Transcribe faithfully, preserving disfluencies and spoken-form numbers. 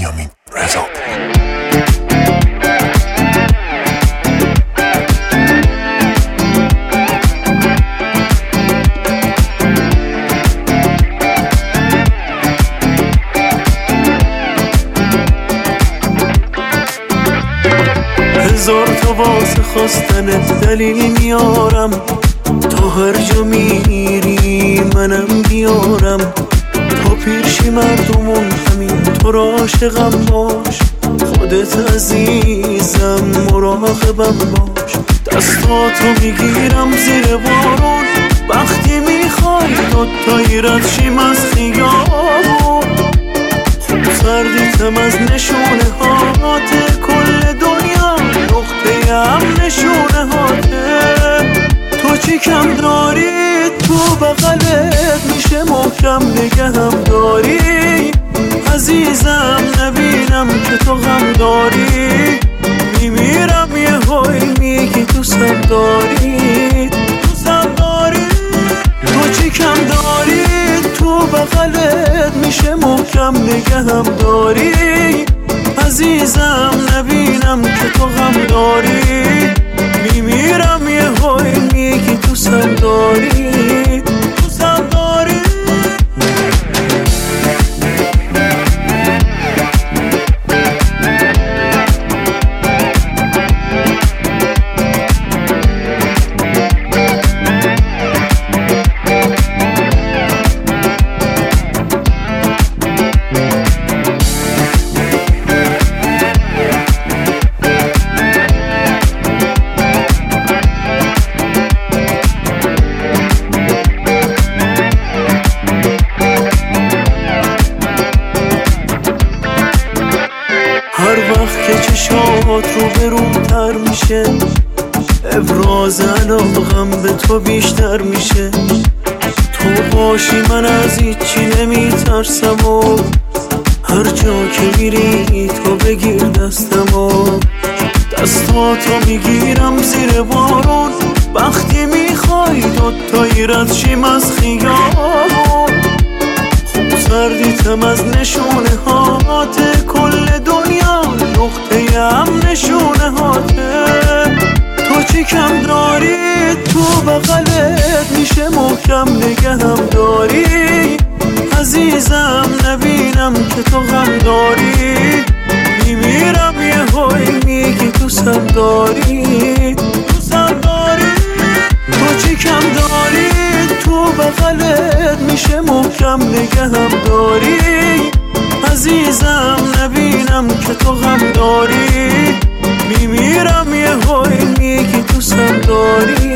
بنیامین رضا. هزار تا واسه خواستن دلیل میارم، تا هر جا میری منم بیارم، تا پیرشی مردمون همین تو را عاشقم باش، خودت عزیزم مراقبم باش، دستاتو میگیرم زیر بارون، وقتی میخوای دوتایی رد شیم از خیابون، خوب سردیتم از نشونه هات، کل دنیا نقطه هم نشونه هاته، تو چی کم داری تو بغلت میشه محکم نگهم داری، عزیزم نبینم که تو غم داری، میمیرم یه های میگی دوستم داری، دوستم داری، تو چی کم داری تو بغلت میشه محکم نگهم داری، عزیزم نبینم که تو غم داری، میمیرم یه های میگی دوستم داری، دوستم داری. هر وقت که چشات رو برومتر میشه، ابراز علاقم به تو بیشتر میشه، تو باشی من از هیچی نمیترسم و هر جا که میری تو بگیر دستم و دستاتو میگیرم زیر بارون، وقتی میخوای دوتایی رد شیم از خیابون، خوب سردیتم از نشونه هات، کل دنیا نقطه هم نشونه هاته، تو چی کم داری تو بغلت میشه محکم نگهم داری، عزیزم نبینم که تو غم داری، میمیرم یه های میگی دوستم داری، دوستم داری، تو چی کم داری تو بغلت میشه محکم نگهم داری، عزیزم نبینم که تو غم داری، میمیرم یه های میگی دوستم داری.